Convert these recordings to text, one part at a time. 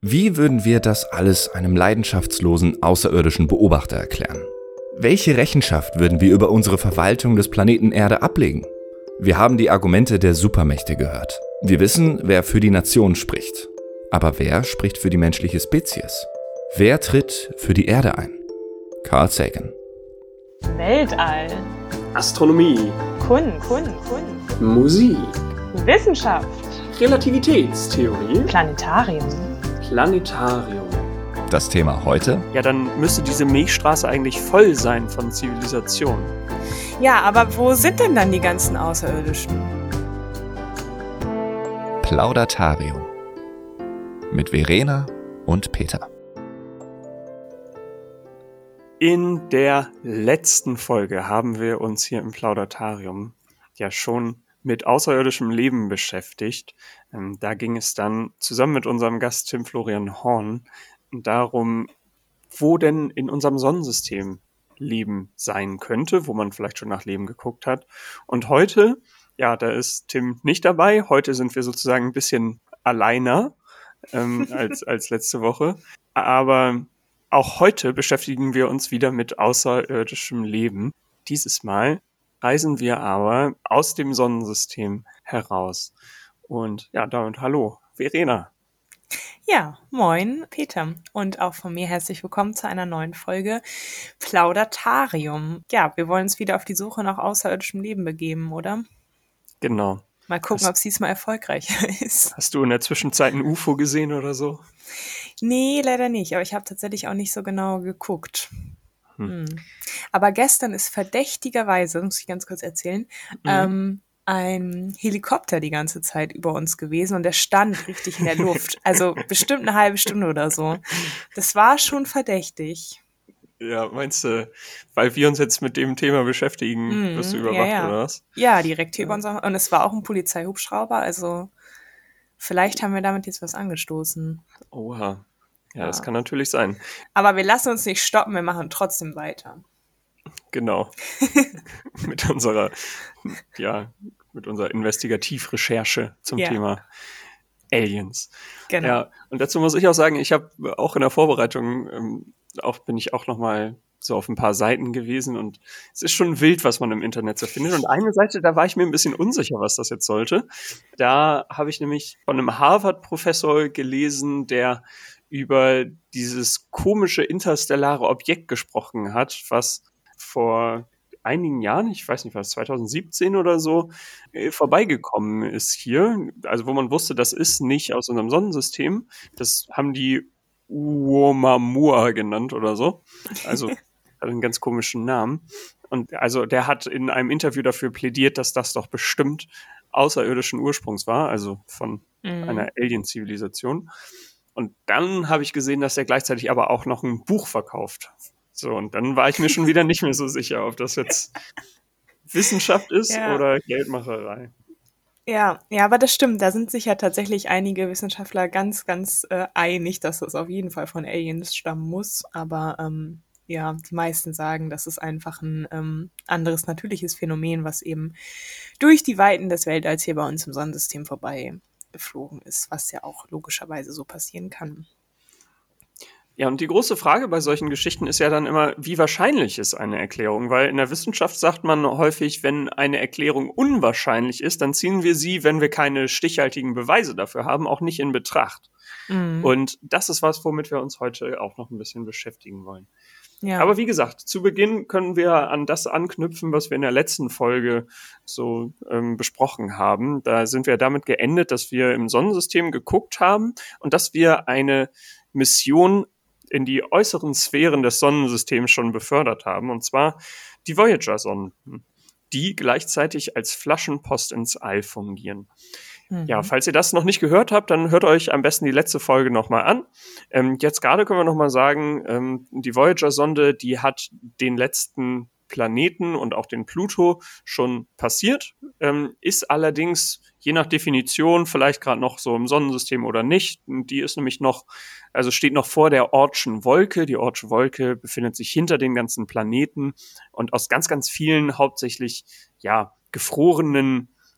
Wie würden wir das alles einem leidenschaftslosen außerirdischen Beobachter erklären? Welche Rechenschaft würden wir über unsere Verwaltung des Planeten Erde ablegen? Wir haben die Argumente der Supermächte gehört. Wir wissen, wer für die Nation spricht. Aber wer spricht für die menschliche Spezies? Wer tritt für die Erde ein? Carl Sagan. Weltall. Astronomie. Kunst. Musik. Wissenschaft. Relativitätstheorie. Planetarium. Das Thema heute? Ja, dann müsste diese Milchstraße eigentlich voll sein von Zivilisation. Ja, aber wo sind denn dann die ganzen Außerirdischen? Plaudatarium. Mit Verena und Peter. In der letzten Folge haben wir uns hier im Plaudatarium ja schon mit außerirdischem Leben beschäftigt. Da ging es dann zusammen mit unserem Gast Tim Florian Horn darum, wo denn in unserem Sonnensystem Leben sein könnte, wo man vielleicht schon nach Leben geguckt hat. Und heute, ja, da ist Tim nicht dabei. Heute sind wir sozusagen ein bisschen alleiner als letzte Woche. Aber auch heute beschäftigen wir uns wieder mit außerirdischem Leben. Dieses Mal reisen wir aber aus dem Sonnensystem heraus. Und ja, damit hallo, Verena. Ja, moin, Peter. Und auch von mir herzlich willkommen zu einer neuen Folge Plaudatarium. Ja, wir wollen uns wieder auf die Suche nach außerirdischem Leben begeben, oder? Genau. Mal gucken, ob es diesmal erfolgreicher ist. Hast du in der Zwischenzeit ein UFO gesehen oder so? Nee, leider nicht. Aber ich habe tatsächlich auch nicht so genau geguckt. Aber gestern ist verdächtigerweise, muss ich ganz kurz erzählen, ein Helikopter die ganze Zeit über uns gewesen und der stand richtig in der Luft. Also bestimmt eine halbe Stunde oder so. Das war schon verdächtig. Ja, meinst du, weil wir uns jetzt mit dem Thema beschäftigen, wirst du überwacht, ja. oder was? Ja, direkt hier über uns. Und es war auch ein Polizeihubschrauber, also vielleicht haben wir damit jetzt was angestoßen. Oha. Ja, das kann natürlich sein. Aber wir lassen uns nicht stoppen, wir machen trotzdem weiter. Genau. mit unserer Investigativrecherche zum Thema Aliens. Genau. Ja, und dazu muss ich auch sagen, ich habe auch in der Vorbereitung, bin ich auch nochmal so auf ein paar Seiten gewesen und es ist schon wild, was man im Internet so findet. Und eine Seite, da war ich mir ein bisschen unsicher, was das jetzt sollte. Da habe ich nämlich von einem Harvard-Professor gelesen, der über dieses komische interstellare Objekt gesprochen hat, was vor einigen Jahren, ich weiß nicht was, 2017 oder so, vorbeigekommen ist hier. Also wo man wusste, das ist nicht aus unserem Sonnensystem. Das haben die Oumuamua genannt oder so. Also hat einen ganz komischen Namen. Und also der hat in einem Interview dafür plädiert, dass das doch bestimmt außerirdischen Ursprungs war, also von einer Alien-Zivilisation. Und dann habe ich gesehen, dass er gleichzeitig aber auch noch ein Buch verkauft. So, und dann war ich mir schon wieder nicht mehr so sicher, ob das jetzt Wissenschaft ist oder Geldmacherei. Ja, aber das stimmt. Da sind sich ja tatsächlich einige Wissenschaftler ganz, ganz einig, dass das auf jeden Fall von Aliens stammen muss. Aber die meisten sagen, das ist einfach ein anderes natürliches Phänomen, was eben durch die Weiten des Weltalls hier bei uns im Sonnensystem vorbei geflogen ist, was ja auch logischerweise so passieren kann. Ja, und die große Frage bei solchen Geschichten ist ja dann immer, wie wahrscheinlich ist eine Erklärung? Weil in der Wissenschaft sagt man häufig, wenn eine Erklärung unwahrscheinlich ist, dann ziehen wir sie, wenn wir keine stichhaltigen Beweise dafür haben, auch nicht in Betracht. Und das ist was, womit wir uns heute auch noch ein bisschen beschäftigen wollen. Ja. Aber wie gesagt, zu Beginn können wir an das anknüpfen, was wir in der letzten Folge so besprochen haben. Da sind wir damit geendet, dass wir im Sonnensystem geguckt haben und dass wir eine Mission in die äußeren Sphären des Sonnensystems schon befördert haben, und zwar die Voyager-Sonden, die gleichzeitig als Flaschenpost ins All fungieren. Ja, falls ihr das noch nicht gehört habt, dann hört euch am besten die letzte Folge nochmal an. Jetzt gerade können wir nochmal sagen, die Voyager-Sonde, die hat den letzten Planeten und auch den Pluto schon passiert, ist allerdings je nach Definition vielleicht gerade noch so im Sonnensystem oder nicht. Die ist nämlich steht noch vor der Oortschen Wolke. Die Oortsche Wolke befindet sich hinter den ganzen Planeten und aus ganz, ganz vielen hauptsächlich gefrorenen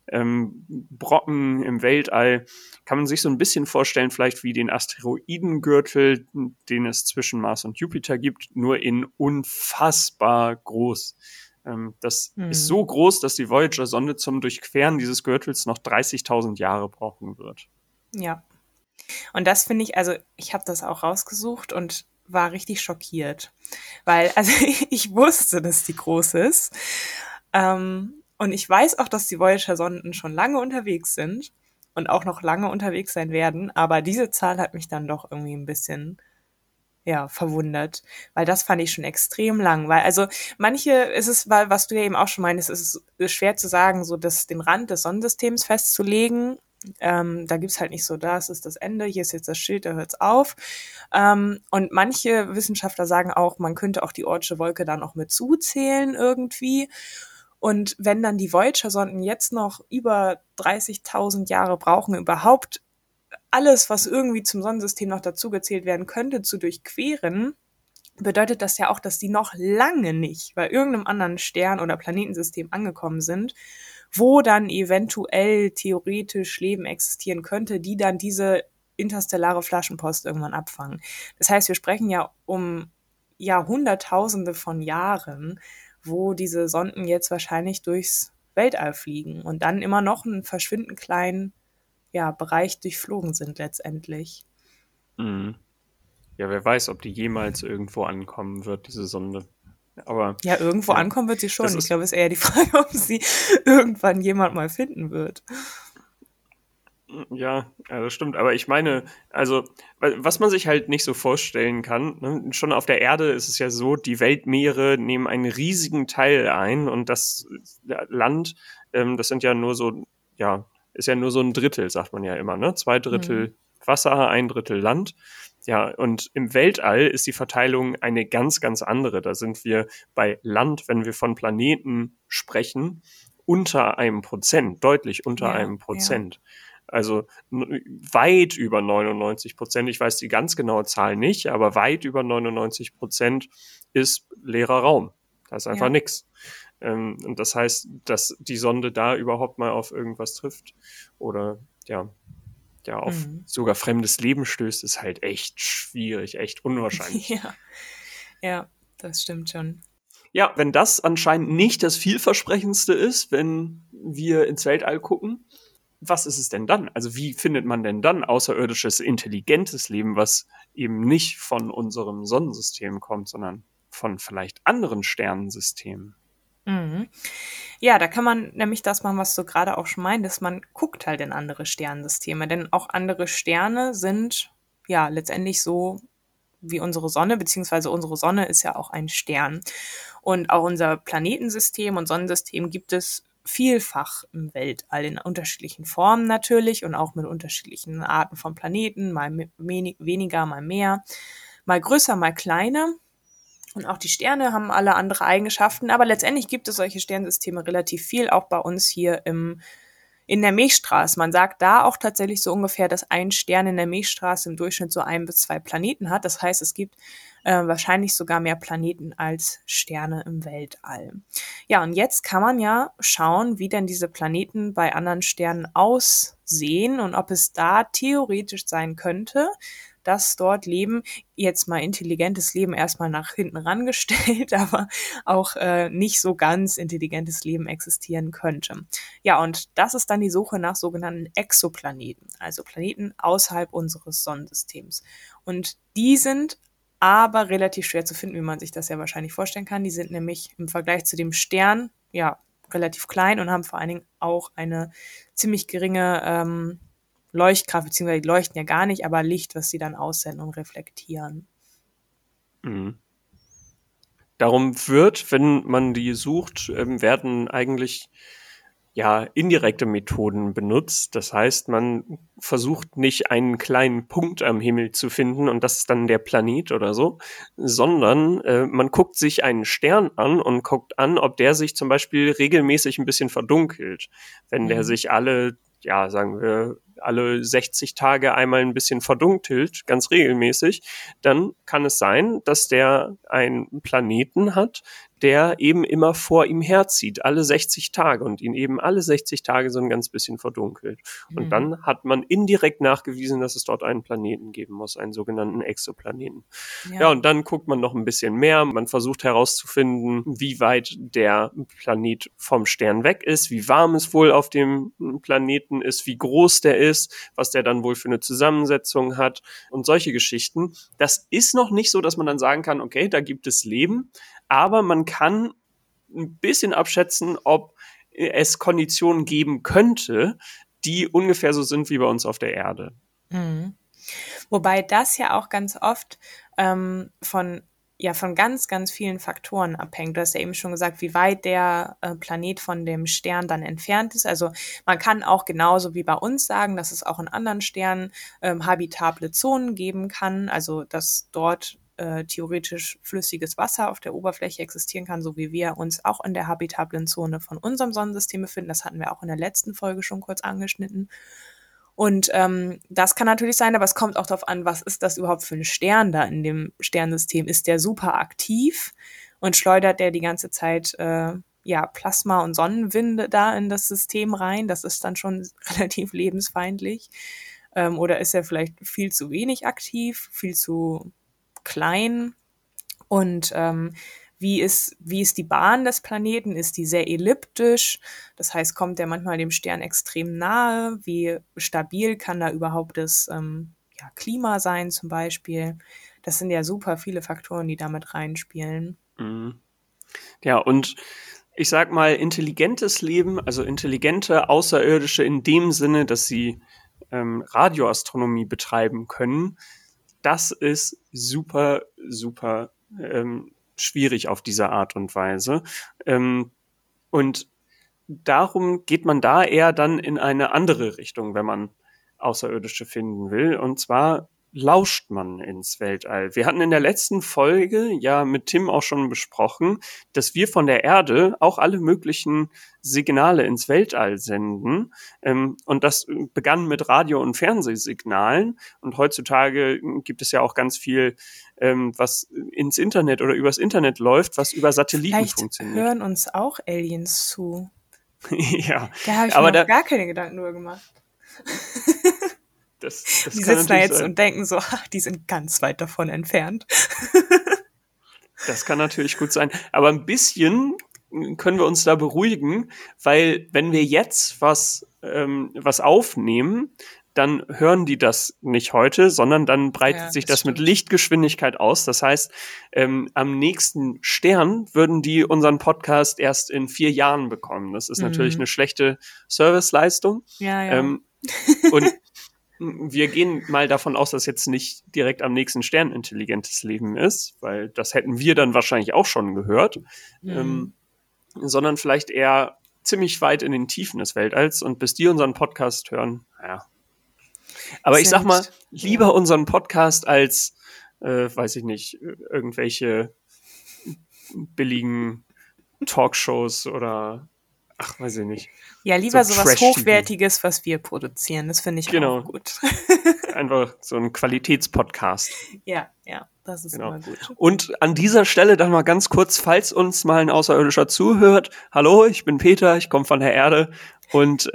Brocken im Weltall. Kann man sich so ein bisschen vorstellen, vielleicht wie den Asteroidengürtel, den es zwischen Mars und Jupiter gibt, nur in unfassbar groß. Das ist so groß, dass die Voyager-Sonde zum Durchqueren dieses Gürtels noch 30.000 Jahre brauchen wird. Ja. Und das finde ich, also ich habe das auch rausgesucht und war richtig schockiert. Weil, also ich wusste, dass die groß ist. Und ich weiß auch, dass die Voyager-Sonden schon lange unterwegs sind und auch noch lange unterwegs sein werden. Aber diese Zahl hat mich dann doch irgendwie ein bisschen, ja, verwundert. Weil das fand ich schon extrem lang. Weil, also manche ist es, weil, was du ja eben auch schon meintest, ist es schwer zu sagen, so den Rand des Sonnensystems festzulegen. Da gibt's halt nicht so, das ist das Ende, hier ist jetzt das Schild, da hört's auf. Und manche Wissenschaftler sagen auch, man könnte auch die Oortsche Wolke da noch mit zuzählen irgendwie. Und wenn dann die Voyager-Sonden jetzt noch über 30.000 Jahre brauchen, überhaupt alles, was irgendwie zum Sonnensystem noch dazugezählt werden könnte, zu durchqueren, bedeutet das ja auch, dass die noch lange nicht bei irgendeinem anderen Stern oder Planetensystem angekommen sind, wo dann eventuell theoretisch Leben existieren könnte, die dann diese interstellare Flaschenpost irgendwann abfangen. Das heißt, wir sprechen ja um Hunderttausende von Jahren, wo diese Sonden jetzt wahrscheinlich durchs Weltall fliegen und dann immer noch einen verschwindend kleinen Bereich durchflogen sind letztendlich. Mhm. Ja, wer weiß, ob die jemals irgendwo ankommen wird, diese Sonde. Aber ja, irgendwo ankommen wird sie schon. Ich glaube, es ist eher die Frage, ob sie irgendwann jemand mal finden wird. Ja, das stimmt. Aber ich meine, also, was man sich halt nicht so vorstellen kann, ne? Schon auf der Erde ist es ja so, die Weltmeere nehmen einen riesigen Teil ein und das Land, das sind ja nur so, ist ja nur so ein Drittel, sagt man ja immer, ne? 2 Drittel Wasser, 1 Drittel Land. Ja, und im Weltall ist die Verteilung eine ganz, ganz andere. Da sind wir bei Land, wenn wir von Planeten sprechen, unter 1%, deutlich unter 1%. Also weit über 99%. Ich weiß die ganz genaue Zahl nicht, aber weit über 99% ist leerer Raum. Da ist einfach nix. Und das heißt, dass die Sonde da überhaupt mal auf irgendwas trifft oder auf sogar fremdes Leben stößt, ist halt echt schwierig, echt unwahrscheinlich. Ja, das stimmt schon. Ja, wenn das anscheinend nicht das vielversprechendste ist, wenn wir ins Weltall gucken, was ist es denn dann? Also wie findet man denn dann außerirdisches, intelligentes Leben, was eben nicht von unserem Sonnensystem kommt, sondern von vielleicht anderen Sternensystemen? Ja, da kann man nämlich das machen, was du gerade auch schon meintest. Man guckt halt in andere Sternensysteme, denn auch andere Sterne sind ja letztendlich so wie unsere Sonne, beziehungsweise unsere Sonne ist ja auch ein Stern. Und auch unser Planetensystem und Sonnensystem gibt es vielfach im Weltall in unterschiedlichen Formen natürlich und auch mit unterschiedlichen Arten von Planeten, mal weniger, mal mehr, mal größer, mal kleiner. Und auch die Sterne haben alle andere Eigenschaften, aber letztendlich gibt es solche Sternsysteme relativ viel, auch bei uns hier in der Milchstraße. Man sagt da auch tatsächlich so ungefähr, dass ein Stern in der Milchstraße im Durchschnitt so 1 bis 2 Planeten hat. Das heißt, es gibt wahrscheinlich sogar mehr Planeten als Sterne im Weltall. Ja, und jetzt kann man ja schauen, wie denn diese Planeten bei anderen Sternen aussehen und ob es da theoretisch sein könnte, dass dort Leben, jetzt mal intelligentes Leben erstmal nach hinten rangestellt, aber auch nicht so ganz intelligentes Leben existieren könnte. Ja, und das ist dann die Suche nach sogenannten Exoplaneten, also Planeten außerhalb unseres Sonnensystems. Und die sind aber relativ schwer zu finden, wie man sich das ja wahrscheinlich vorstellen kann. Die sind nämlich im Vergleich zu dem Stern, relativ klein und haben vor allen Dingen auch eine ziemlich geringe Leuchtkraft, beziehungsweise die leuchten ja gar nicht, aber Licht, was sie dann aussenden und reflektieren. Mhm. Darum wird, wenn man die sucht, werden eigentlich indirekte Methoden benutzt. Das heißt, man versucht nicht einen kleinen Punkt am Himmel zu finden und das ist dann der Planet oder so, sondern man guckt sich einen Stern an und guckt an, ob der sich zum Beispiel regelmäßig ein bisschen verdunkelt. Wenn der sich alle 60 Tage einmal ein bisschen verdunkelt, ganz regelmäßig, dann kann es sein, dass der einen Planeten hat, der eben immer vor ihm herzieht, alle 60 Tage und ihn eben alle 60 Tage so ein ganz bisschen verdunkelt. Und dann hat man indirekt nachgewiesen, dass es dort einen Planeten geben muss, einen sogenannten Exoplaneten. Ja, und dann guckt man noch ein bisschen mehr. Man versucht herauszufinden, wie weit der Planet vom Stern weg ist, wie warm es wohl auf dem Planeten ist, wie groß der ist, was der dann wohl für eine Zusammensetzung hat und solche Geschichten. Das ist noch nicht so, dass man dann sagen kann, okay, da gibt es Leben, aber man kann ein bisschen abschätzen, ob es Konditionen geben könnte, die ungefähr so sind wie bei uns auf der Erde. Mhm. Wobei das ja auch ganz oft von ganz, ganz vielen Faktoren abhängt. Du hast ja eben schon gesagt, wie weit der Planet von dem Stern dann entfernt ist. Also man kann auch genauso wie bei uns sagen, dass es auch in anderen Sternen habitable Zonen geben kann, also dass dort theoretisch flüssiges Wasser auf der Oberfläche existieren kann, so wie wir uns auch in der habitablen Zone von unserem Sonnensystem befinden. Das hatten wir auch in der letzten Folge schon kurz angeschnitten. Und das kann natürlich sein, aber es kommt auch darauf an, was ist das überhaupt für ein Stern da in dem Sternsystem? Ist der super aktiv und schleudert der die ganze Zeit Plasma und Sonnenwinde da in das System rein? Das ist dann schon relativ lebensfeindlich. Oder ist er vielleicht viel zu wenig aktiv, viel zu klein? Und wie ist die Bahn des Planeten? Ist die sehr elliptisch? Das heißt, kommt der manchmal dem Stern extrem nahe? Wie stabil kann da überhaupt das Klima sein zum Beispiel? Das sind ja super viele Faktoren, die damit reinspielen. Mhm. Ja, und ich sag mal, intelligentes Leben, also intelligente Außerirdische in dem Sinne, dass sie Radioastronomie betreiben können, das ist super, super schwierig auf diese Art und Weise. Und darum geht man da eher dann in eine andere Richtung, wenn man Außerirdische finden will. Und zwar lauscht man ins Weltall. Wir hatten in der letzten Folge ja mit Tim auch schon besprochen, dass wir von der Erde auch alle möglichen Signale ins Weltall senden. Und das begann mit Radio- und Fernsehsignalen. Und heutzutage gibt es ja auch ganz viel, was ins Internet oder übers Internet läuft, was über Satelliten Vielleicht funktioniert. hören uns auch Aliens zu. Ja, Da habe ich aber mir noch gar keine Gedanken drüber gemacht. Das Die kann sitzen da natürlich jetzt sein. und denken so, ach, die sind ganz weit davon entfernt. Das kann natürlich gut sein. Aber ein bisschen können wir uns da beruhigen, weil wenn wir jetzt was aufnehmen, dann hören die das nicht heute, sondern dann breitet sich das mit Lichtgeschwindigkeit aus. Das heißt, am nächsten Stern würden die unseren Podcast erst in 4 Jahren bekommen. Das ist natürlich eine schlechte Serviceleistung. Ja. Und wir gehen mal davon aus, dass jetzt nicht direkt am nächsten Stern intelligentes Leben ist, weil das hätten wir dann wahrscheinlich auch schon gehört, sondern vielleicht eher ziemlich weit in den Tiefen des Weltalls und bis die unseren Podcast hören, naja. Aber ich sag mal, lieber unseren Podcast als, weiß ich nicht, irgendwelche billigen Talkshows oder ach, weiß ich nicht. Ja, lieber so was Hochwertiges, was wir produzieren. Das finde ich auch gut. Einfach so ein Qualitätspodcast. Ja, das ist immer gut. Und an dieser Stelle dann mal ganz kurz, falls uns mal ein Außerirdischer zuhört. Hallo, ich bin Peter, ich komme von der Erde. Und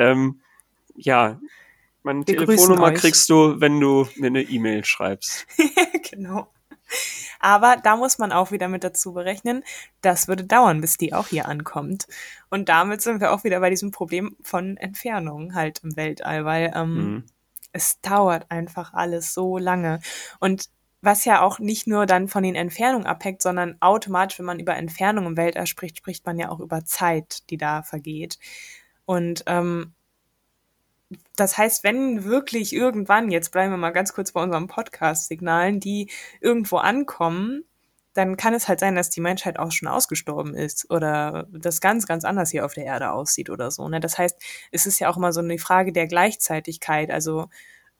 meine Telefonnummer kriegst du, wenn du mir eine E-Mail schreibst. Genau. Aber da muss man auch wieder mit dazu berechnen, das würde dauern, bis die auch hier ankommt. Und damit sind wir auch wieder bei diesem Problem von Entfernungen halt im Weltall, weil es dauert einfach alles so lange. Und was ja auch nicht nur dann von den Entfernungen abhängt, sondern automatisch, wenn man über Entfernung im Weltall spricht, spricht man ja auch über Zeit, die da vergeht. Und das heißt, wenn wirklich irgendwann, jetzt bleiben wir mal ganz kurz bei unseren Podcast-Signalen, die irgendwo ankommen, dann kann es halt sein, dass die Menschheit auch schon ausgestorben ist oder das ganz, ganz anders hier auf der Erde aussieht oder so. Ne? Das heißt, es ist ja auch immer so eine Frage der Gleichzeitigkeit. Also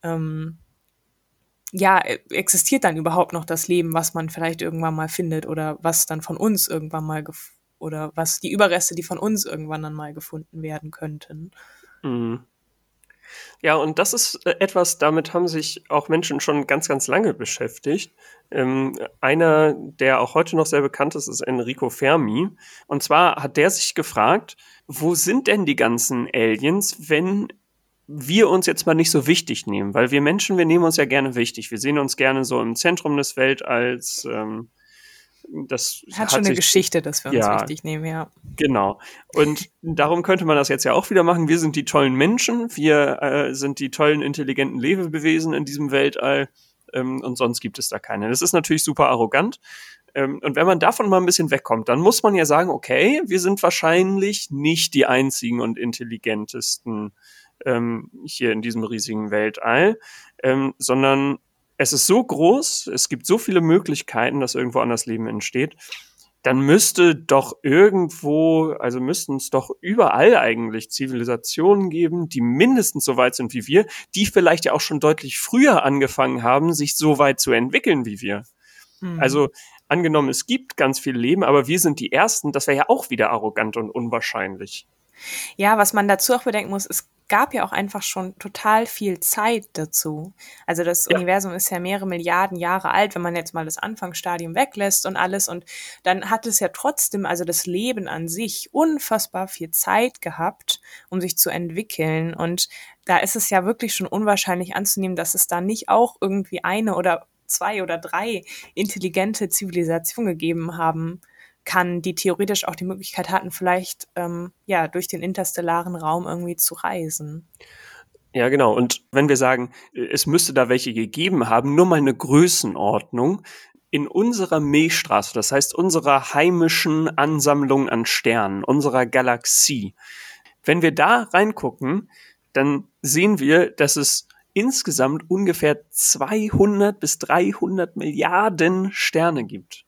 existiert dann überhaupt noch das Leben, was man vielleicht irgendwann mal findet oder was dann von uns irgendwann mal oder was die Überreste, die von uns irgendwann dann mal gefunden werden könnten. Mhm. Ja, und das ist etwas, damit haben sich auch Menschen schon ganz, ganz lange beschäftigt. Einer, der auch heute noch sehr bekannt ist, ist Enrico Fermi. Und zwar hat der sich gefragt, wo sind denn die ganzen Aliens, wenn wir uns jetzt mal nicht so wichtig nehmen? Weil wir Menschen, wir nehmen uns ja gerne wichtig. Wir sehen uns gerne so im Zentrum des Weltalls. Das Hat schon eine Geschichte, dass wir uns wichtig nehmen, ja. Genau. Und darum könnte man das jetzt ja auch wieder machen. Wir sind die tollen Menschen, wir sind die tollen, intelligenten Lebewesen in diesem Weltall und sonst gibt es da keine. Das ist natürlich super arrogant. Und wenn man davon mal ein bisschen wegkommt, dann muss man ja sagen, okay, wir sind wahrscheinlich nicht die einzigen und intelligentesten hier in diesem riesigen Weltall, sondern es ist so groß, es gibt so viele Möglichkeiten, dass irgendwo anders Leben entsteht, dann müsste doch irgendwo, also müssten es doch überall eigentlich Zivilisationen geben, die mindestens so weit sind wie wir, die vielleicht ja auch schon deutlich früher angefangen haben, sich so weit zu entwickeln wie wir. Also angenommen, es gibt ganz viel Leben, aber wir sind die Ersten, das wäre ja auch wieder arrogant und unwahrscheinlich. Ja, was man dazu auch bedenken muss, es gab ja auch einfach schon total viel Zeit dazu. Also das Universum ist ja mehrere Milliarden Jahre alt, wenn man jetzt mal das Anfangsstadium weglässt und alles. Und dann hat es ja trotzdem, also das Leben an sich, unfassbar viel Zeit gehabt, um sich zu entwickeln. Und da ist es ja wirklich schon unwahrscheinlich anzunehmen, dass es da nicht auch irgendwie eine oder 2 oder 3 intelligente Zivilisationen gegeben haben kann, die theoretisch auch die Möglichkeit hatten, vielleicht durch den interstellaren Raum irgendwie zu reisen. Ja, genau. Und wenn wir sagen, es müsste da welche gegeben haben, nur mal eine Größenordnung, in unserer Milchstraße, das heißt unserer heimischen Ansammlung an Sternen, unserer Galaxie, wenn wir da reingucken, dann sehen wir, dass es insgesamt ungefähr 200 bis 300 Milliarden Sterne gibt.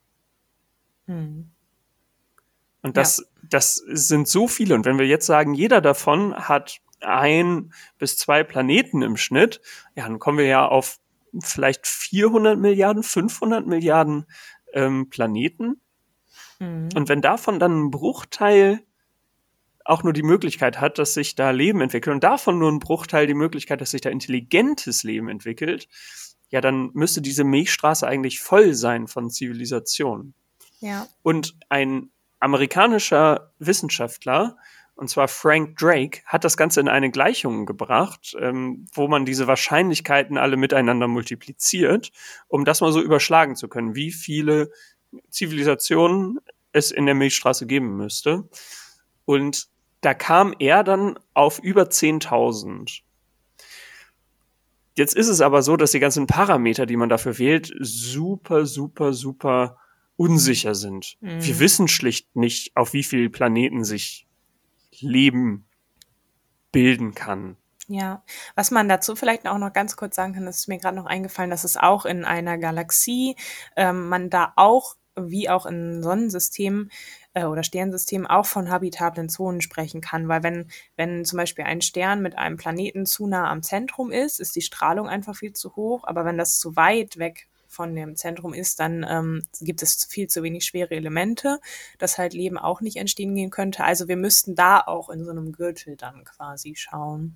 Und das sind so viele. Und wenn wir jetzt sagen, jeder davon hat 1 bis 2 Planeten im Schnitt, ja, dann kommen wir ja auf vielleicht 400 Milliarden, 500 Milliarden Planeten. Und wenn davon dann ein Bruchteil auch nur die Möglichkeit hat, dass sich da Leben entwickelt und davon nur ein Bruchteil die Möglichkeit, dass sich da intelligentes Leben entwickelt, ja, dann müsste diese Milchstraße eigentlich voll sein von Zivilisationen. Ja. Und ein amerikanischer Wissenschaftler, und zwar Frank Drake, hat das Ganze in eine Gleichung gebracht, wo man diese Wahrscheinlichkeiten alle miteinander multipliziert, um das mal so überschlagen zu können, wie viele Zivilisationen es in der Milchstraße geben müsste. Und da kam er dann auf über 10.000. Jetzt ist es aber so, dass die ganzen Parameter, die man dafür wählt, super, super, super unsicher sind. Wir wissen schlicht nicht, auf wie vielen Planeten sich Leben bilden kann. Ja, was man dazu vielleicht auch noch ganz kurz sagen kann, das ist mir gerade noch eingefallen, dass es auch in einer Galaxie man da auch, wie auch in Sonnensystemen oder Sternsystemen, auch von habitablen Zonen sprechen kann, weil wenn zum Beispiel ein Stern mit einem Planeten zu nah am Zentrum ist die Strahlung einfach viel zu hoch, aber wenn das zu weit weg von dem Zentrum ist, dann gibt es viel zu wenig schwere Elemente, dass halt Leben auch nicht entstehen gehen könnte. Also wir müssten da auch in so einem Gürtel dann quasi schauen.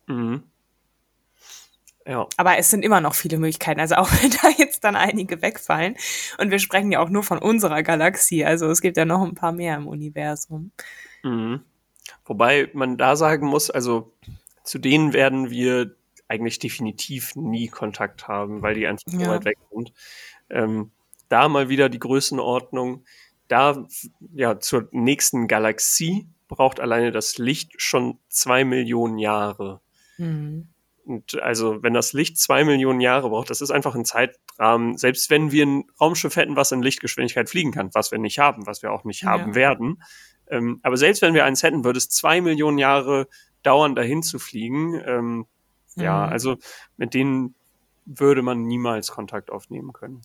Ja. Aber es sind immer noch viele Möglichkeiten, also auch wenn da jetzt dann einige wegfallen. Und wir sprechen ja auch nur von unserer Galaxie, also es gibt ja noch ein paar mehr im Universum. Wobei man da sagen muss, also zu denen werden wir eigentlich definitiv nie Kontakt haben, weil die einfach so weit weg sind. Da mal wieder die Größenordnung, da ja zur nächsten Galaxie braucht alleine das Licht schon 2 Millionen Jahre. Und also wenn das Licht 2 Millionen Jahre braucht, das ist einfach ein Zeitrahmen, selbst wenn wir ein Raumschiff hätten, was in Lichtgeschwindigkeit fliegen kann, was wir nicht haben, was wir auch nicht haben werden. Aber selbst wenn wir eins hätten, würde es 2 Millionen Jahre dauern, dahin zu fliegen. Ja, also mit denen würde man niemals Kontakt aufnehmen können.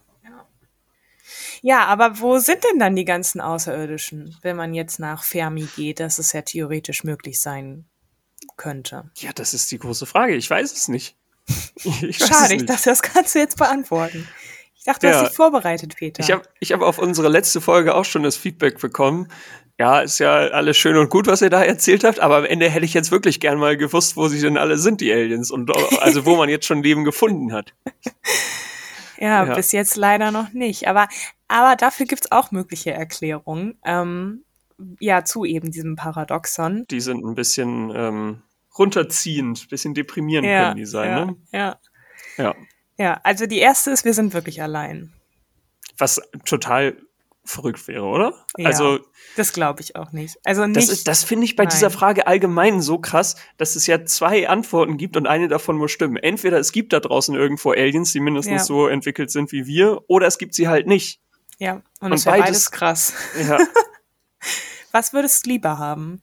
Ja, aber wo sind denn dann die ganzen Außerirdischen, wenn man jetzt nach Fermi geht, dass es ja theoretisch möglich sein könnte? Ja, das ist die große Frage. Ich weiß es nicht. Schade, ich dachte, das kannst du jetzt beantworten. Ich dachte, du hast dich vorbereitet, Peter. Ich hab auf unsere letzte Folge auch schon das Feedback bekommen, Ja, ist ja alles schön und gut, was ihr da erzählt habt, aber am Ende hätte ich jetzt wirklich gern mal gewusst, wo sie denn alle sind, die Aliens, und also wo man jetzt schon Leben gefunden hat. Ja, Ja, bis jetzt leider noch nicht. Aber dafür gibt's auch mögliche Erklärungen. Ja, zu eben diesem Paradoxon. die sind ein bisschen runterziehend, ein bisschen deprimierend können Ja, die sein, ja, ne? ja. Ja, Ja, also die erste ist, wir sind wirklich allein. was total verrückt wäre, oder? Ja, Also das glaube ich auch nicht. Also das nicht, finde ich bei dieser nein. Frage allgemein so krass, dass es ja 2 Antworten gibt und eine davon muss stimmen. Entweder es gibt da draußen irgendwo Aliens, die mindestens Ja, so entwickelt sind wie wir, oder es gibt sie halt nicht. ja. Und Und es wäre beides beides, krass. ja, Was würdest du lieber haben?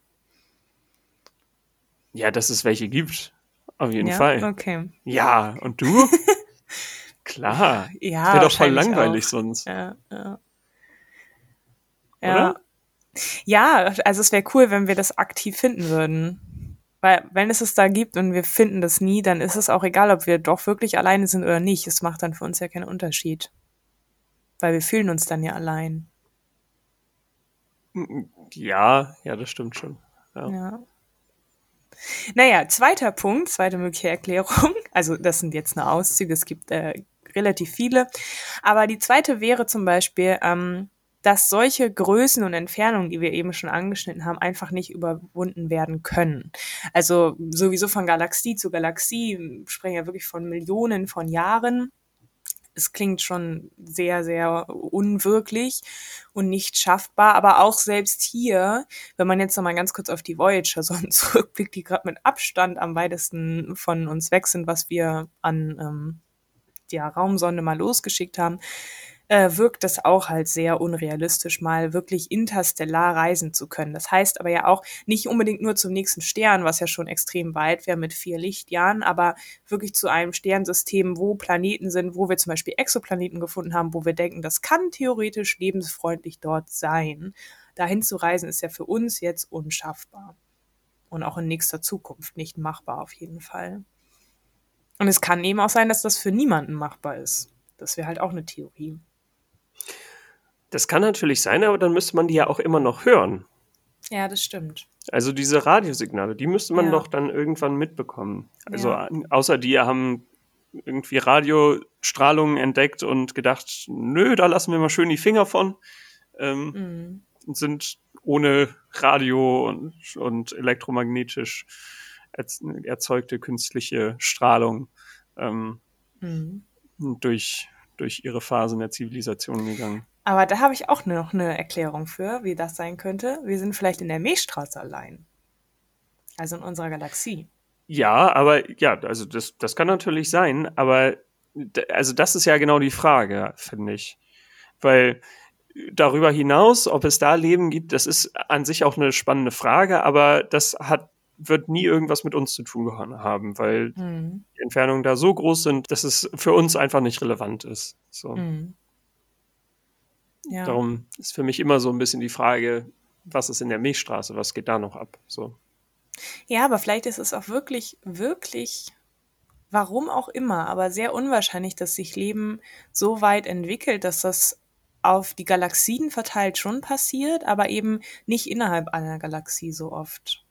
ja, dass es welche gibt. Auf jeden Ja, Fall. okay. Ja, und du? Klar. Das Ja, wäre doch voll wahrscheinlich langweilig auch. sonst, Ja, ja. oder? Ja, ja, also es wäre cool, wenn wir das aktiv finden würden. Weil wenn es da gibt und wir finden das nie, dann ist es auch egal, ob wir doch wirklich alleine sind oder nicht. Es macht dann für uns ja keinen Unterschied. Weil wir fühlen uns dann ja allein. Ja, ja, das stimmt schon. Ja. Ja. Naja, zweiter Punkt, zweite mögliche Erklärung. Also das sind jetzt nur Auszüge, es gibt relativ viele. Aber die zweite wäre zum Beispiel, dass solche Größen und Entfernungen, die wir eben schon angeschnitten haben, einfach nicht überwunden werden können. Also sowieso von Galaxie zu Galaxie sprechen ja wirklich von Millionen von Jahren. Es klingt schon sehr, sehr unwirklich und nicht schaffbar, aber auch selbst hier, wenn man jetzt nochmal ganz kurz auf die Voyager-Sonden zurückblickt, die gerade mit Abstand am weitesten von uns weg sind, was wir an der Raumsonde mal losgeschickt haben, wirkt das auch halt sehr unrealistisch, mal wirklich interstellar reisen zu können. Das heißt aber ja auch nicht unbedingt nur zum nächsten Stern, was ja schon extrem weit wäre mit 4 Lichtjahren, aber wirklich zu einem Sternsystem, wo Planeten sind, wo wir zum Beispiel Exoplaneten gefunden haben, wo wir denken, das kann theoretisch lebensfreundlich dort sein. Dahin zu reisen ist ja für uns jetzt unschaffbar. Und auch in nächster Zukunft nicht machbar auf jeden Fall. Und es kann eben auch sein, dass das für niemanden machbar ist. Das wäre halt auch eine Theorie. Das kann natürlich sein, aber dann müsste man die ja auch immer noch hören. Ja, das stimmt. Also diese Radiosignale, die müsste man Ja. doch dann irgendwann mitbekommen. Also Ja. außer die haben irgendwie Radiostrahlungen entdeckt und gedacht, nö, da lassen wir mal schön die Finger von. Und sind ohne Radio und elektromagnetisch erzeugte künstliche Strahlung durch ihre Phasen der Zivilisation gegangen. Aber da habe ich auch noch eine Erklärung für, wie das sein könnte. Wir sind vielleicht in der Milchstraße allein. Also in unserer Galaxie. Ja, aber ja, also das kann natürlich sein, aber also das ist ja genau die Frage, finde ich. Weil darüber hinaus, ob es da Leben gibt, das ist an sich auch eine spannende Frage, aber wird nie irgendwas mit uns zu tun haben, weil die Entfernungen da so groß sind, dass es für uns einfach nicht relevant ist. So. Ja. Darum ist für mich immer so ein bisschen die Frage, was ist in der Milchstraße, was geht da noch ab? So. Ja, aber vielleicht ist es auch wirklich, wirklich, warum auch immer, aber sehr unwahrscheinlich, dass sich Leben so weit entwickelt, dass das auf die Galaxien verteilt schon passiert, aber eben nicht innerhalb einer Galaxie so oft.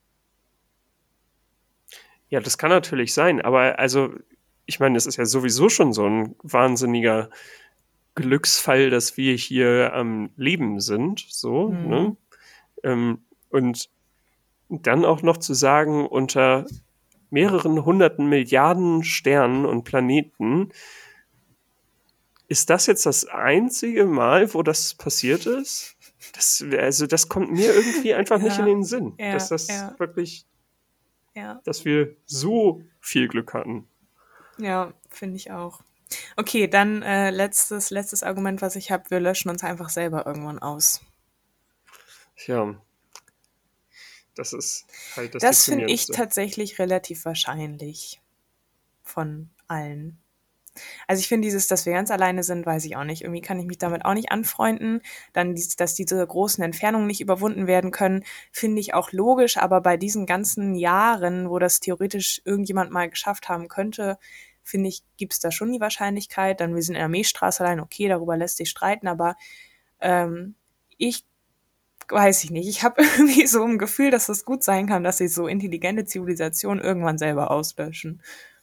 Ja, das kann natürlich sein, aber also, ich meine, es ist ja sowieso schon so ein wahnsinniger Glücksfall, dass wir hier am Leben sind, so, ne? Und dann auch noch zu sagen, unter mehreren hunderten Milliarden Sternen und Planeten, ist das jetzt das einzige Mal, wo das passiert ist? Das kommt mir irgendwie einfach nicht in den Sinn, dass das wirklich, dass wir so viel Glück hatten. Ja, finde ich auch. Okay, dann letztes Argument, was ich habe, wir löschen uns einfach selber irgendwann aus. Tja, das ist halt Das finde ich Deprimierendste. tatsächlich relativ wahrscheinlich von allen. Also ich finde dass wir ganz alleine sind, weiß ich auch nicht. Irgendwie kann ich mich damit auch nicht anfreunden. Dann, dass diese großen Entfernungen nicht überwunden werden können, finde ich auch logisch. Aber bei diesen ganzen Jahren, wo das theoretisch irgendjemand mal geschafft haben könnte, finde ich, gibt es da schon die Wahrscheinlichkeit. Dann, wir sind in der Milchstraße allein, okay, darüber lässt sich streiten. Aber ich weiß ich nicht. Ich habe irgendwie so ein Gefühl, dass es gut sein kann, dass sie so intelligente Zivilisationen irgendwann selber auslöschen.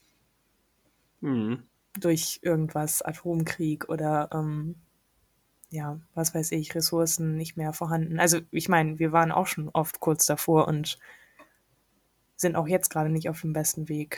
Durch irgendwas, Atomkrieg oder ja, was weiß ich, Ressourcen nicht mehr vorhanden. Also ich meine, wir waren auch schon oft kurz davor und sind auch jetzt gerade nicht auf dem besten Weg.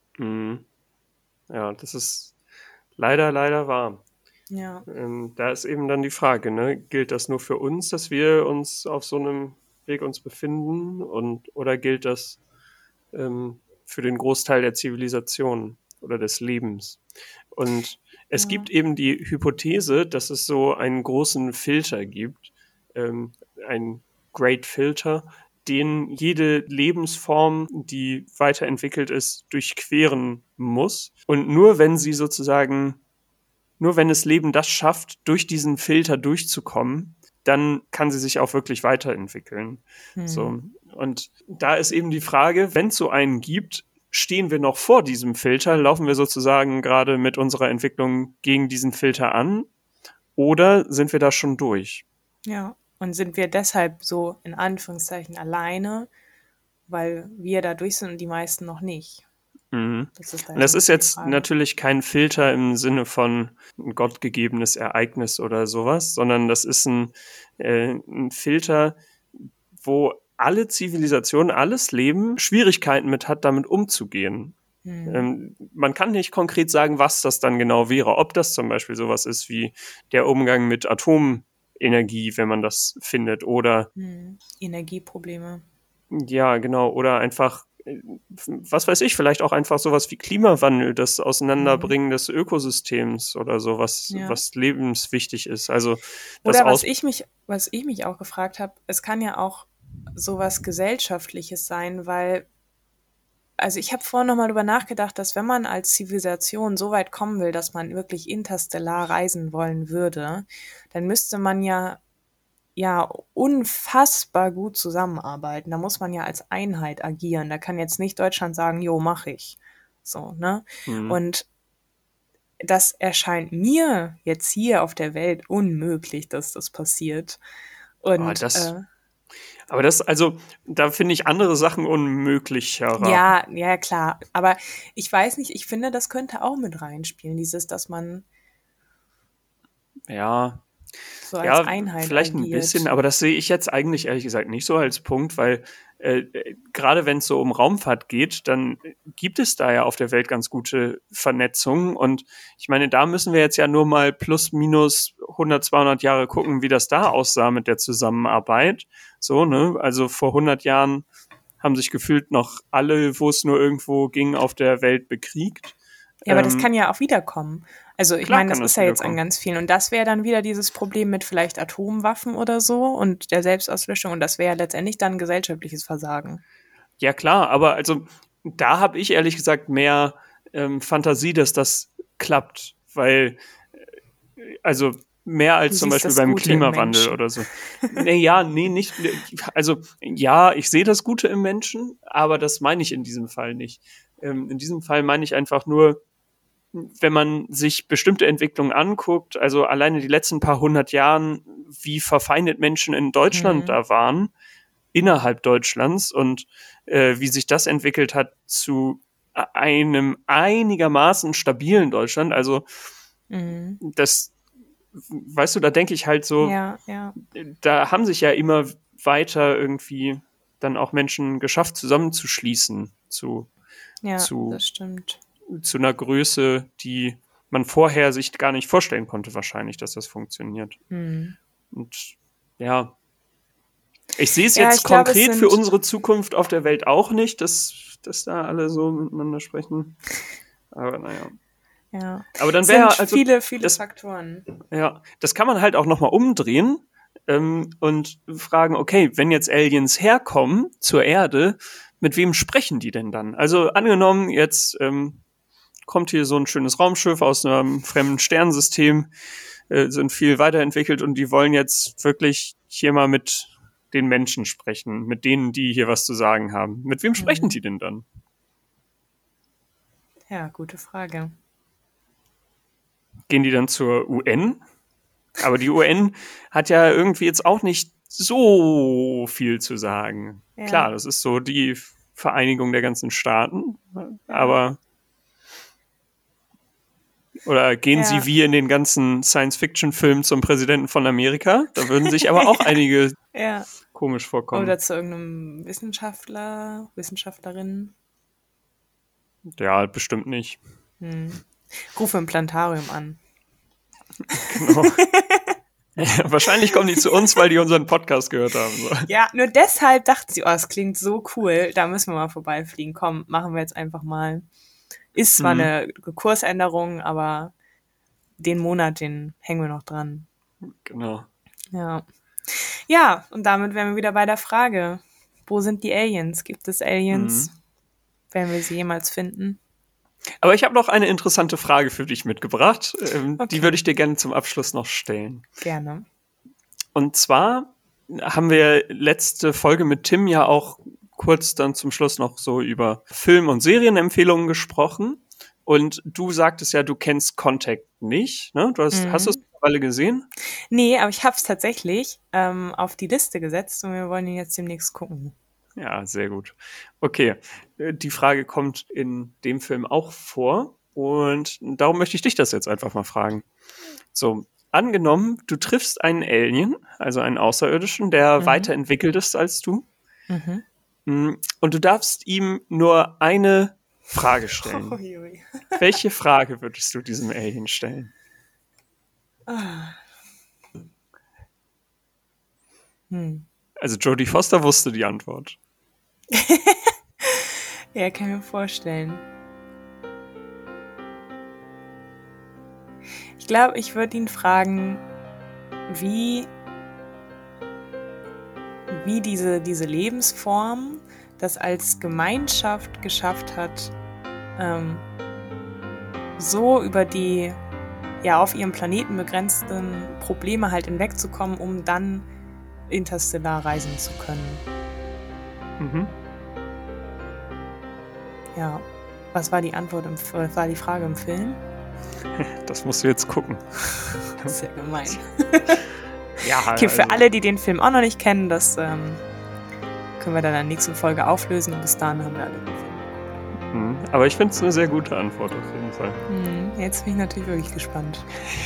Ja, das ist leider wahr. Ja. Da ist eben dann die Frage, ne? Gilt das nur für uns, dass wir uns auf so einem Weg uns befinden oder gilt das für den Großteil der Zivilisation oder des Lebens? Und es gibt eben die Hypothese, dass es so einen großen Filter gibt, ein Great Filter, den jede Lebensform, die weiterentwickelt ist, durchqueren muss. Und nur wenn das Leben das schafft, durch diesen Filter durchzukommen, dann kann sie sich auch wirklich weiterentwickeln. So. Und da ist eben die Frage, wenn es so einen gibt, stehen wir noch vor diesem Filter, laufen wir sozusagen gerade mit unserer Entwicklung gegen diesen Filter an oder sind wir da schon durch? Ja, und sind wir deshalb so in Anführungszeichen alleine, weil wir da durch sind und die meisten noch nicht? Das ist Und das ist die jetzt Frage. natürlich kein Filter im Sinne von ein gottgegebenes Ereignis oder sowas, sondern das ist ein Filter, wo alle Zivilisationen, alles Leben Schwierigkeiten mit hat, damit umzugehen. Man kann nicht konkret sagen, was das dann genau wäre. Ob das zum Beispiel sowas ist wie der Umgang mit Atomenergie, wenn man das findet, oder Energieprobleme. ja, genau, oder einfach, was weiß ich, vielleicht auch einfach sowas wie Klimawandel, das Auseinanderbringen des Ökosystems oder so, was lebenswichtig ist. Also das Oder was ich mich auch gefragt habe, es kann ja auch sowas Gesellschaftliches sein, weil, also ich habe vorhin nochmal drüber nachgedacht, dass wenn man als Zivilisation so weit kommen will, dass man wirklich interstellar reisen wollen würde, dann müsste man ja unfassbar gut zusammenarbeiten. Da muss man ja als Einheit agieren. Da kann jetzt nicht Deutschland sagen, jo, mach ich. So, ne? Und das erscheint mir jetzt hier auf der Welt unmöglich, dass das passiert. Und aber also, da finde ich andere Sachen unmöglicher. ja, klar. Aber ich weiß nicht, ich finde, das könnte auch mit reinspielen, dass man so als Einheit vielleicht agiert. ein bisschen, aber das sehe ich jetzt eigentlich ehrlich gesagt nicht so als Punkt, weil gerade wenn es so um Raumfahrt geht, dann gibt es da ja auf der Welt ganz gute Vernetzung und ich meine, da müssen wir jetzt ja nur mal plus minus 100, 200 Jahre gucken, wie das da aussah mit der Zusammenarbeit. So, ne? Also vor 100 Jahren haben sich gefühlt noch alle, wo es nur irgendwo ging, auf der Welt bekriegt. Ja, aber das kann ja auch wiederkommen. Also ich meine, das ist ja jetzt an wiederkommen. ganz vielen. Und das wäre dann wieder dieses Problem mit vielleicht Atomwaffen oder so und der Selbstauslöschung. Und das wäre ja letztendlich dann gesellschaftliches Versagen. Ja klar, aber also da habe ich ehrlich gesagt mehr Fantasie, dass das klappt, weil also mehr als zum Beispiel beim Klimawandel oder so. Nicht. Also ja, ich sehe das Gute im Menschen, aber das meine ich in diesem Fall nicht. In diesem Fall meine ich einfach nur, wenn man sich bestimmte Entwicklungen anguckt, also alleine die letzten paar 100 Jahren, wie verfeindet Menschen in Deutschland da waren, innerhalb Deutschlands und wie sich das entwickelt hat zu einem einigermaßen stabilen Deutschland. Also das, weißt du, da denke ich halt so, da haben sich ja immer weiter irgendwie dann auch Menschen geschafft, zusammenzuschließen das stimmt. Zu einer Größe, die man vorher sich gar nicht vorstellen konnte, wahrscheinlich, dass das funktioniert. Und ja, ich sehe es jetzt konkret für unsere Zukunft auf der Welt auch nicht, dass da alle so miteinander sprechen. Aber naja. Ja. Aber dann wäre also viele Faktoren. Ja, das kann man halt auch nochmal umdrehen und fragen, okay, wenn jetzt Aliens herkommen zur Erde, mit wem sprechen die denn dann? Also angenommen, jetzt kommt hier so ein schönes Raumschiff aus einem fremden Sternensystem, sind viel weiterentwickelt und die wollen jetzt wirklich hier mal mit den Menschen sprechen, mit denen, die hier was zu sagen haben. Mit wem sprechen die denn dann? Ja, gute Frage. Gehen die dann zur UN? Aber die UN hat ja irgendwie jetzt auch nicht so viel zu sagen. Ja. Klar, das ist so die Vereinigung der ganzen Staaten, aber oder gehen Sie wie in den ganzen Science-Fiction-Filmen zum Präsidenten von Amerika? Da würden sich aber auch einige komisch vorkommen. Oder zu irgendeinem Wissenschaftler, Wissenschaftlerin. Ja, bestimmt nicht. Rufe im Planetarium an. Genau. Ja, wahrscheinlich kommen die zu uns, weil die unseren Podcast gehört haben. So. Ja, nur deshalb dachten sie, es klingt so cool, da müssen wir mal vorbeifliegen. Komm, machen wir jetzt einfach mal. Ist zwar eine Kursänderung, aber den Monat, den hängen wir noch dran. Genau. Ja, und damit wären wir wieder bei der Frage, wo sind die Aliens? Gibt es Aliens? Werden wir sie jemals finden? Aber ich habe noch eine interessante Frage für dich mitgebracht. Die würde ich dir gerne zum Abschluss noch stellen. Gerne. Und zwar haben wir letzte Folge mit Tim ja auch kurz dann zum Schluss noch so über Film- und Serienempfehlungen gesprochen. Und du sagtest ja, du kennst Contact nicht. Ne? Hast du es mittlerweile gesehen? Nee, aber ich habe es tatsächlich auf die Liste gesetzt und wir wollen ihn jetzt demnächst gucken. Ja, sehr gut. Okay, die Frage kommt in dem Film auch vor und darum möchte ich dich das jetzt einfach mal fragen. So, angenommen, du triffst einen Alien, also einen Außerirdischen, der weiterentwickelt ist als du und du darfst ihm nur eine Frage stellen. Welche Frage würdest du diesem Alien stellen? Also Jodie Foster wusste die Antwort. Ja, kann ich mir vorstellen. Ich glaube, ich würde ihn fragen, wie diese Lebensform das als Gemeinschaft geschafft hat, so über die auf ihrem Planeten begrenzten Probleme halt hinwegzukommen, um dann interstellar reisen zu können. Ja, was war die Antwort, was war die Frage im Film? Das musst du jetzt gucken. Das ist ja gemein. Ja, okay, für alle, die den Film auch noch nicht kennen, das können wir dann in der nächsten Folge auflösen und bis dahin haben wir alle den Film. Aber ich finde es eine sehr gute Antwort auf jeden Fall. Jetzt bin ich natürlich wirklich gespannt.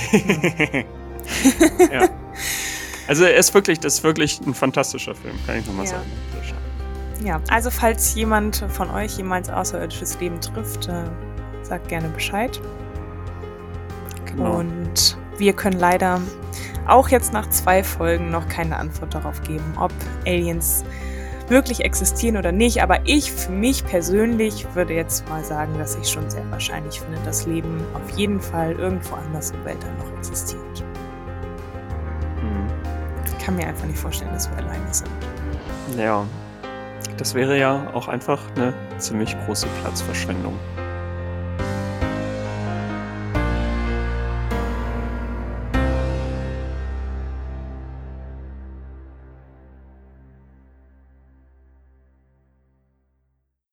Ja. Also das ist wirklich ein fantastischer Film, kann ich nochmal sagen. Ja, also falls jemand von euch jemals außerirdisches Leben trifft, sagt gerne Bescheid. Genau. Und wir können leider auch jetzt nach 2 Folgen noch keine Antwort darauf geben, ob Aliens wirklich existieren oder nicht. Aber ich für mich persönlich würde jetzt mal sagen, dass ich schon sehr wahrscheinlich finde, dass Leben auf jeden Fall irgendwo anders im Weltall noch existiert. Ich kann mir einfach nicht vorstellen, dass wir alleine sind. Ja, das wäre ja auch einfach eine ziemlich große Platzverschwendung.